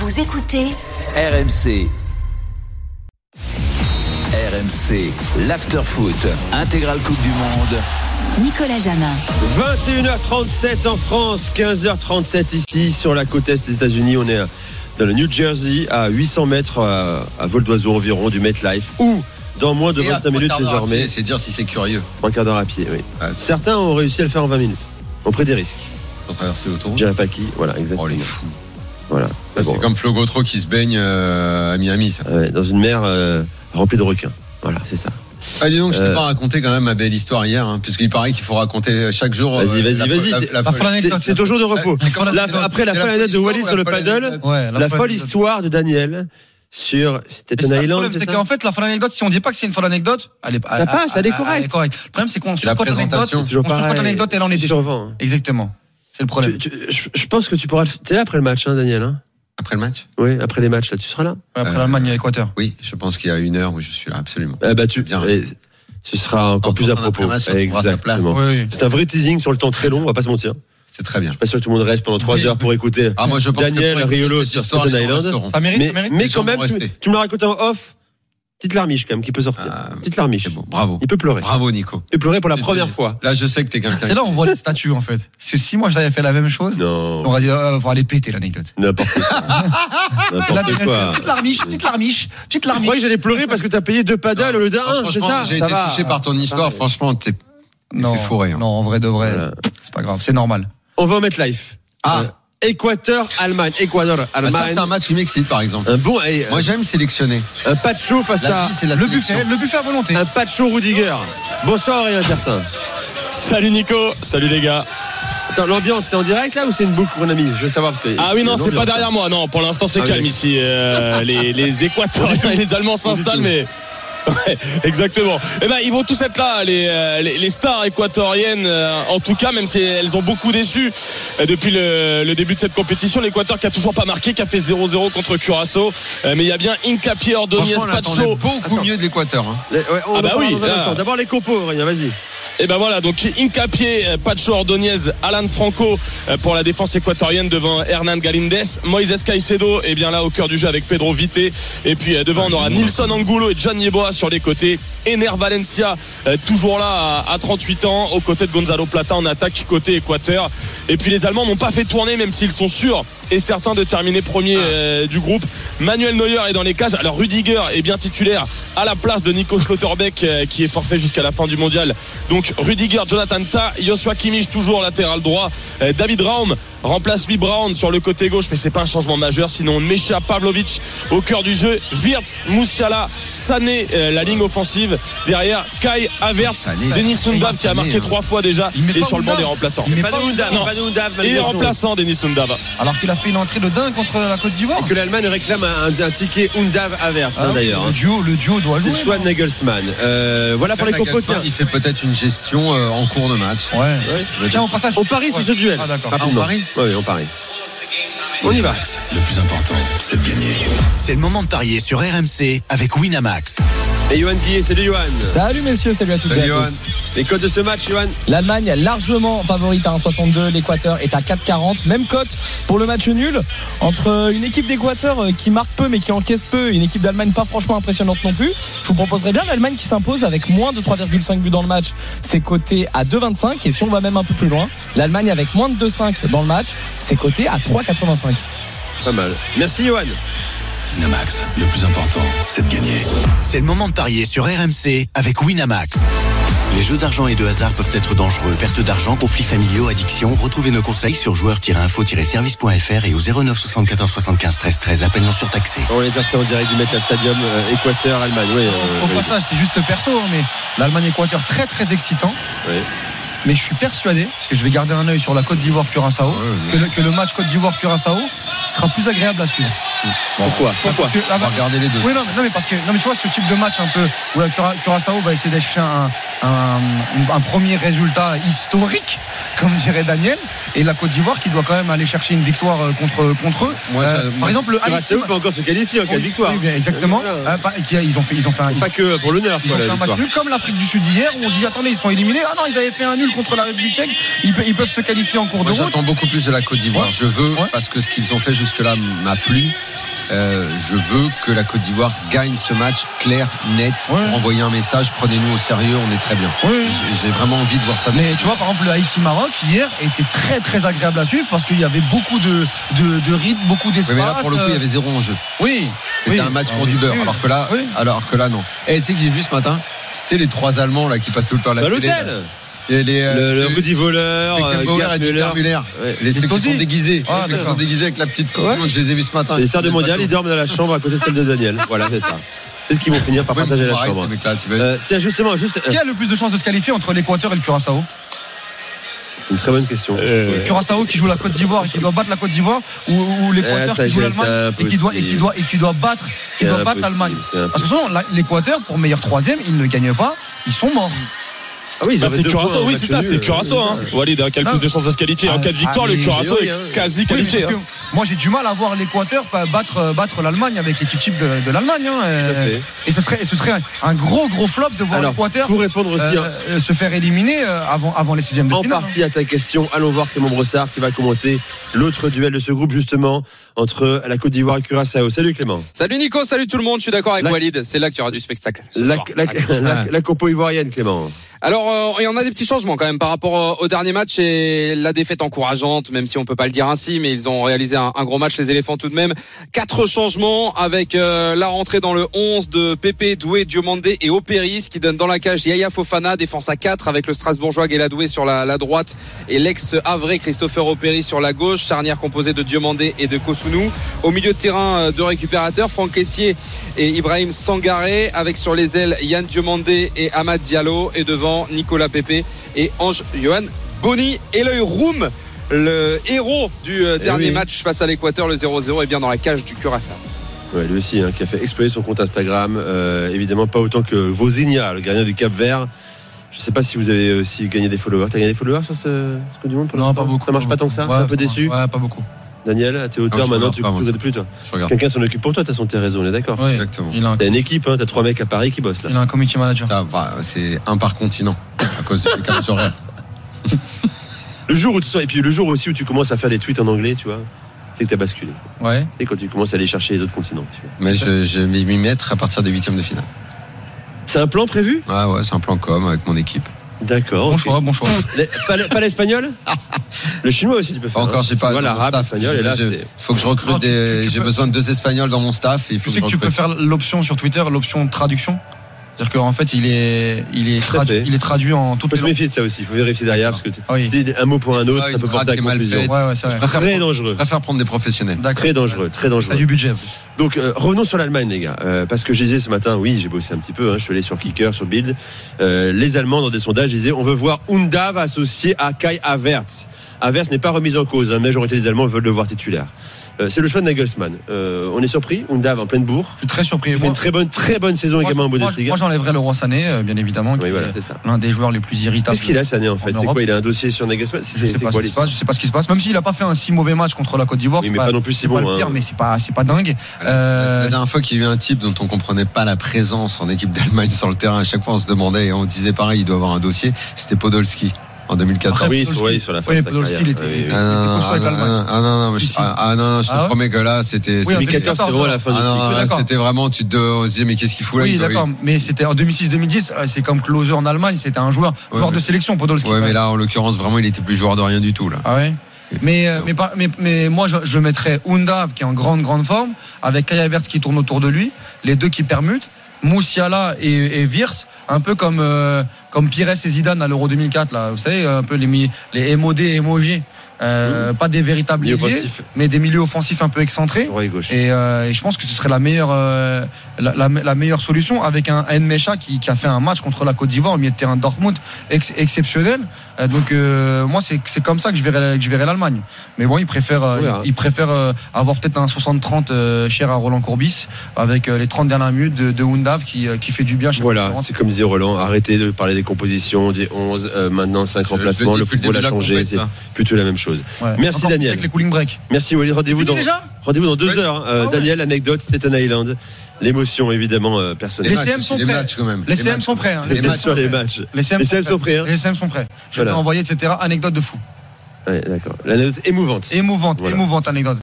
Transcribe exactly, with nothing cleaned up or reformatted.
Vous écoutez R M C. R M C, l'after-foot, intégrale Coupe du Monde. Nicolas Jamin. vingt et une heures trente-sept en France, quinze heures trente-sept ici sur la côte est des États-Unis. On est dans le New Jersey, à huit cents mètres à, à vol d'oiseau environ du MetLife, où dans moins de vingt-cinq minutes désormais. Pied, c'est dire si c'est curieux. Un quart d'heure à pied, oui. Ah, certains ont réussi à le faire en vingt minutes. On prend des risques. Pour traverser l'autoroute. Je dirais pas qui, voilà, exactement. Oh les fous. Voilà. Ça, c'est bon. comme Flo Gautreau qui se baigne euh, à Miami, ça. Ouais, dans une mer euh, remplie de requins. Voilà, c'est ça. Ah, dis donc, je t'ai euh... pas raconté quand même ma belle histoire hier, hein, puisqu'il paraît qu'il faut raconter chaque jour. Vas-y, vas-y, la, vas-y. La, la, la folle anecdote. C'est ton jour de repos. La, la, après la folle anecdote de Wallis sur le paddle, ouais, la, la folle histoire de Daniel sur Staten Island. Le problème, c'est, c'est qu'en fait, la folle anecdote, si on dit pas que c'est une folle anecdote, elle est pas. Ça passe, elle est correcte. Elle est correcte. Le problème, c'est qu'on surcote l'anecdote. On surcote l'anecdote et là, on est déçu. Exactement. C'est le problème. Tu, tu, je, je pense que tu pourras. T'es là après le match, hein, Daniel. Hein après le match. Oui, après les matchs, là, tu seras là. Après euh, l'Allemagne et l'Équateur. Oui, je pense qu'il y a une heure où je suis là, absolument. Eh bah, tu bien. Ce sera encore en plus à propos. Match, exactement. Oui, oui. C'est un vrai teasing sur le temps très long, on va pas se mentir. C'est très bien. Je suis pas sûr que tout le monde reste pendant trois oui. heures pour écouter ah, moi, je pense Daniel Riolo sur Staten Island. Ça mérite, mais, ça mérite. mais quand même, tu, tu me l'as raconté en off. Petite larmiche quand même qui peut sortir. Ah, petite larmiche. Bon, bravo. Il peut pleurer. Bravo Nico. Il peut pleurer pour la première fois. Là je sais que t'es quelqu'un. C'est là où on voit les statuts en fait. Parce que si moi j'avais fait la même chose, non. on aurait dit euh, on va aller péter l'anecdote. N'importe quoi. N'importe quoi. Petite larmiche, petite larmiche, petite larmiche. Je croyais que j'allais pleurer parce que t'as payé deux paddles au lieu d'un. C'est ça. J'ai été touché par ton histoire. Franchement t'es non fourré. Non en vrai de vrai. C'est pas grave, c'est normal. On va en mettre live. Ah. Équateur, Allemagne. Équateur, Allemagne. Bah ça, c'est un match qui m'excite, par exemple. Un bon, et, moi, j'aime sélectionner. Un Pacho face la à. Vie, c'est la le buffet, le buffet à volonté. Un Pacho Rudiger. Bonsoir, Aurélien Tersin. Salut Nico. Salut les gars. Attends, l'ambiance, c'est en direct là ou c'est une boucle mon ami? Je veux savoir parce que. Ah oui, non, c'est pas derrière moi. Non, pour l'instant, c'est ah, calme oui. ici. Euh, les, les Équatoriens et les Allemands s'installent, mais. Ouais, exactement. Eh ben, ils vont tous être là, les, les, les stars équatoriennes, euh, en tout cas, même si elles ont beaucoup déçu euh, depuis le, le début de cette compétition. L'Équateur qui a toujours pas marqué, qui a fait zéro zéro contre Curaçao. Euh, mais il y a bien Hincapié, Ordóñez, Pacho. Beaucoup mieux de l'Équateur. Hein. Les, ouais, on ah bah oui. Là. D'abord les compos, Aurélien, vas-y. Et ben voilà, donc Hincapié, Pacho, Ordóñez, Alan Franco pour la défense équatorienne devant Hernan Galíndez, Moïse Caicedo est bien là au cœur du jeu avec Pedro Vite, et puis devant on aura Nilson Angulo et John Yeboah sur les côtés, Ener Valencia toujours là à trente-huit ans aux côtés de Gonzalo Plata en attaque côté Équateur. Et puis les Allemands n'ont pas fait tourner, même s'ils sont sûrs et certains de terminer premier euh, du groupe. Manuel Neuer est dans les cages. Alors Rudiger est bien titulaire à la place de Nico Schlotterbeck euh, qui est forfait jusqu'à la fin du mondial. Donc Rudiger, Jonathan Tah, Joshua Kimmich toujours latéral droit, euh, David Raum remplace lui Brown sur le côté gauche, mais c'est pas un changement majeur. Sinon Mesha Pavlovic au cœur du jeu, Wirtz, Musiala, Sané, euh, la ligne offensive derrière, Kai Havertz, Denis Undav qui a marqué trois fois déjà et sur le banc des remplaçants. Il, pas pas Undav, non. Il est remplaçant Denis Undav. Alors qu'il a fait une entrée de dingue contre la Côte d'Ivoire. Et que l'Allemagne réclame un, un ticket Undav-Havertz ah, hein, d'ailleurs. Le duo, le duo doit jouer. C'est le choix de Nagelsmann. Euh, voilà pour les compos. Il fait peut-être une gestion euh, en cours de match. Ouais. ouais. Tiens, on passe à... On parie sur ce duel. Ah d'accord. Ah, on parie. Oui, on parie. On y va. Le plus important, c'est de gagner. C'est le moment de parier sur R M C avec Winamax. Et Johan Guillet, salut Johan. Salut messieurs, salut à toutes salut et à Johan. tous. Les cotes de ce match, Johan. L'Allemagne largement favorite à un virgule soixante-deux, l'Équateur est à quatre virgule quarante. Même cote pour le match nul entre une équipe d'Équateur qui marque peu mais qui encaisse peu, une équipe d'Allemagne pas franchement impressionnante non plus. Je vous proposerais bien l'Allemagne qui s'impose avec moins de trois virgule cinq buts dans le match. C'est coté à deux virgule vingt-cinq et si on va même un peu plus loin, l'Allemagne avec moins de deux virgule cinq dans le match, c'est coté à trois virgule quatre-vingt-cinq. Pas mal. Merci Johan. Winamax, le plus important, c'est de gagner. C'est le moment de parier sur R M C avec Winamax. Les jeux d'argent et de hasard peuvent être dangereux. Perte d'argent, conflits familiaux, addiction. Retrouvez nos conseils sur joueurs tiret info tiret service point f r et au zéro neuf soixante-quatorze soixante-quinze treize treize. Appel non surtaxé. On est passé en direct du MetLife Stadium, euh, Équateur, Allemagne. Oui, euh, au passage, c'est juste perso, mais l'Allemagne-Équateur très très excitant. Oui. Mais je suis persuadé, parce que je vais garder un œil sur la Côte d'Ivoire-Curaçao, ouais, que, le, que le match Côte d'Ivoire-Curaçao sera plus agréable à suivre. Pourquoi Pourquoi que, On va regarder les deux. Oui, non, non, mais parce que non, mais tu vois ce type de match un peu où la Curaçao va essayer d'acheter un, un, un, un premier résultat historique. comme dirait Daniel, et la Côte d'Ivoire qui doit quand même aller chercher une victoire contre, contre eux. Moi, euh, ça, par moi, exemple, le Curaçao peut encore se qualifier en cas de victoire. Oui, bien, exactement. Voilà. Euh, pas- qui a- ils ont fait, ils ont fait un, Pas que pour l'honneur, ils quoi, ont fait la un match victoire. nul comme l'Afrique du Sud hier où on se dit attendez ils sont éliminés, ah non ils avaient fait un nul contre la République tchèque, ils, pe- ils peuvent se qualifier en cours Moi, de route. j'attends beaucoup plus de la Côte d'Ivoire. Ouais. Je veux, Ouais. parce que ce qu'ils ont fait jusque-là m'a plu. Euh, je veux que la Côte d'Ivoire gagne ce match clair, net, Ouais. pour envoyer un message. Prenez-nous au sérieux, on est très bien. Oui. J'ai- J'ai vraiment envie de voir ça. Mais tu vois par exemple le Haïti-Maroc hier était très très agréable à suivre parce qu'il y avait beaucoup de, de, de rythme, beaucoup Oui, d'espace. mais là, pour le coup, il y avait zéro enjeu. Oui. C'était Oui. un match Ah, pour oui. du beurre. Oui. Alors que là, Oui. alors que là, non. Et tu sais que j'ai vu ce matin, c'est les trois Allemands là qui passent tout le temps à la C'est à télé. l'hôtel. Et les, euh, Le, le les- Rudy Voleur, les euh, Bauer Gerd et Müller. Müller. Müller. Ouais. Les ceux qui Sosie. sont déguisés. Ah, Ceux qui d'accord. sont déguisés avec la petite coupe. Ouais. Je les ai vus ce matin. Les sœurs de mondial, ils dorment dans la chambre à côté de celle de Daniel. Voilà, c'est ça. C'est ce qu'ils vont finir par Ouais, partager la pareil, chambre. ces mecs-là, tu vas- Euh, tiens, justement, juste euh, Qui a le plus de chances de se qualifier entre l'Équateur et le Curaçao? une très bonne question. Euh, Ouais. Curaçao qui joue la Côte d'Ivoire et qui doit battre la Côte d'Ivoire ou, ou l'Équateur Eh, ça, qui joue c'est l'Allemagne et qui doit et qui doit et qui doit battre qui C'est doit battre impossible, l'Allemagne. c'est impossible. Parce que sinon la- l'Équateur pour meilleur troisième ils ne gagnent pas, ils sont morts. Ah oui, ils Bah, avaient c'est deux Curaçao, points en oui, match c'est ça, nul. c'est Curaçao, hein. Walid, hein, qui a le plus de chances de se qualifier. En cas de victoire, Ah, le mais- Curaçao oui, est hein. quasi Oui, mais qualifié. parce hein. que moi j'ai du mal à voir l'Équateur pas battre battre l'Allemagne avec l'équipe type de, de l'Allemagne. Hein, Tout à euh, fait. et ce serait et ce serait un, un gros gros flop de voir Alors, l'Équateur pour répondre aussi euh, hein, euh, se faire éliminer euh, avant avant les sixièmes de en finale. partie à ta question, allons voir Clément Brossard qui va commenter l'autre duel de ce groupe justement entre la Côte d'Ivoire et Curaçao. Salut Clément. Salut Nico, salut tout le monde, je suis d'accord avec La- Walid, c'est là qu'il y aura du spectacle. ce La, soir. la, la, la compo ivoirienne Clément. Alors, euh, il y en a des petits changements quand même par rapport au, au dernier match et la défaite encourageante, même si on peut pas le dire ainsi, mais ils ont réalisé un, un gros match, les éléphants tout de même. Quatre changements avec euh, la rentrée dans le onze de Pépé, Doué, Diomandé et Opéry, ce qui donne dans la cage Yaya Fofana, défense à quatre avec le Strasbourgeois Guéladoué sur la, la droite et l'ex-Havrais Christopher Opéry sur la gauche, charnière composée de Diomandé et de Kosunu. Au milieu de terrain, euh, deux récupérateurs, Franck Caissier et Ibrahim Sangaré, avec sur les ailes Yann Diomandé et Amad Diallo, et devant Nicolas Pépé et Ange Johan Boni. Et l'œil Roum, le héros du euh, dernier oui. match face à l'Équateur, le zéro zéro, est bien dans la cage du Curaçao. Ouais, lui aussi hein, qui a fait exploser son compte Instagram. Euh, évidemment pas autant que Vozinha, le gardien du Cap-Vert. Je sais pas si vous avez aussi gagné des followers. T'as gagné des followers sur ce, ce Coupe du Monde pour Non, l'instant pas beaucoup. Ça marche pas tant que ça. Ouais, T'es un peu pas- déçu. Ouais, pas beaucoup. Daniel, à tes hauteurs Non, je maintenant, regarde tu pas, moi. ne plus toi. Je regarde. Quelqu'un s'en occupe pour toi, t'as son tes réseaux, on est d'accord. Ouais. Exactement. Il a un, T'as une équipe, hein, t'as trois mecs à Paris qui bossent là. il a un community manager. Ça va, c'est un par continent à cause des décalages horaires. Le jour où tu sors, et puis le jour aussi où tu commences à faire des tweets en anglais, tu vois, c'est que t'as basculé. Ouais. Et quand tu commences à aller chercher les autres continents. Tu vois. Mais je, je vais m'y mettre à partir des huitièmes de finale. C'est un plan prévu? Ouais, ouais, c'est un plan com avec mon équipe. D'accord. Bon ok. choix, bon choix. Les- Pas, pas l'espagnol? Le chinois aussi, tu peux Pas faire. encore, j'ai pas. Voilà, dans mon arabe, staff. espagnol, et là, Je- c'est. faut que je recrute Non, tu- des. tu- tu J'ai peux- besoin de deux espagnols dans mon staff. Et il faut Tu sais que que je tu peux recrute. faire l'option sur Twitter, l'option traduction. C'est-à-dire qu'en fait, il est, il est, Tout à tradu- fait. il est traduit en Faut toutes se les langues. méfier de ça aussi, il faut vérifier derrière parce que Ah oui. c'est un mot pour un autre, Ah, ça une peut traque porter à qui est mal confusion. faite. Ouais, ouais, c'est vrai. Très dangereux. Je préfère prendre des professionnels. D'accord. Très dangereux, très T'as dangereux. du budget. Donc euh, revenons sur l'Allemagne les gars, euh, parce que je disais ce matin, oui j'ai bossé un petit peu, hein, je suis allé sur Kicker, sur Bild, euh, les Allemands dans des sondages disaient on veut voir Undav associé à Kai Havertz. Havertz n'est pas remis en cause, hein, la majorité des Allemands veulent le voir titulaire. Euh, c'est le choix de Nagelsmann. Euh, on est surpris, Undav en pleine bourre. Je suis très surpris. Il fait Moi, une très bonne, très bonne saison moi, également en moi, Bundesliga. moi, j'enlèverais le Roi Sané, euh, bien évidemment, qui Oui voilà, est c'est ça. l'un des joueurs les plus irritables. Qu'est-ce qu'il a cette année en fait? en C'est Europe. quoi? Il a un dossier sur Nagelsmann? Je C'est sais c'est pas quoi ce qui se l'histoire? passe. Je sais pas ce qui se passe. Même s'il a pas fait un si mauvais match contre la Côte d'Ivoire, Oui c'est mais pas, pas non plus si c'est pas bon. le pire, hein. mais c'est pas, c'est pas dingue. Euh, La dernière fois qu'il y a eu un type dont on comprenait pas la présence en équipe d'Allemagne sur le terrain, à chaque fois on se demandait et on disait pareil, il doit avoir un dossier. C'était Podolski en deux mille quatorze. Ah oui, Podolski. sur, oui, sur la fin Oui, de sa Podolski, carrière. il était- Oui, oui. il Ah non, costaud avec ah, l'Allemagne. ah, non, non, mais Si, je- si. ah, ah, non, je te Ah ouais promets que là, c'était. Oui, c'était- en deux mille quatorze, c'est vraiment la fin Ah du non, cycle. là, D'accord. c'était vraiment, tu te on se disait, mais qu'est-ce qu'il fout là? Oui, il doit- d'accord. Mais c'était en deux mille six deux mille dix, euh, c'est comme Klose en Allemagne, c'était un joueur, Ouais, joueur mais- de sélection, Podolski. Ouais, mais là, en l'occurrence, vraiment, il était plus joueur de rien du tout, là. Ah ouais. Mais, euh, Non. mais, pas- mais, mais moi, je, je mettrais Undav qui est en grande, grande forme, avec Kai Havertz qui tourne autour de lui, les deux qui permutent, Moussiala et, et Wirtz, un peu comme, euh, comme Pires et Zidane à l'Euro deux mille quatre, là, vous savez, un peu les, mi- les M O D et Emoji. Euh, mmh. Pas des véritables milieu ailiers, offensif. mais des milieux offensifs un peu excentrés. Droit et gauche. Et, euh, et je pense que ce serait la meilleure, euh, la, la, la meilleure solution avec un Nmecha qui, qui a fait un match contre la Côte d'Ivoire au milieu de terrain de Dortmund ex, exceptionnel. Euh, donc euh, moi c'est, c'est comme ça que je verrai, que je verrai l'Allemagne. Mais bon, ils préfèrent, euh, ouais, hein. ils, ils préfèrent euh, avoir peut-être un soixante trente euh, cher à Roland Courbis avec euh, les trente dernières minutes de, de Undav qui, euh, qui fait du bien. Chez voilà, c'est comme disait Roland, arrêtez de parler des compositions, des onze, euh, maintenant cinq remplacements, le football a changé, c'est plutôt la même chose. Ouais. Merci Encore Daniel. Avec les cooling breaks. Merci Walid, rendez-vous dans, déjà rendez-vous dans deux ouais. heures. Euh, ah ouais. Daniel, anecdote, Staten Island. L'émotion évidemment euh, personnelle. Les C M sont les prêts. matchs, quand même. Les, Les C M matchs. sont prêts. Hein. Les, Les, les, matchs sur les matchs. les C M, les C M sont prêts. Hein. Les C M sont prêts. Je voilà. les ai envoyés, et cetera. Anecdote de fou. Ouais, d'accord. L'anecdote émouvante. Émouvante, voilà. émouvante anecdote.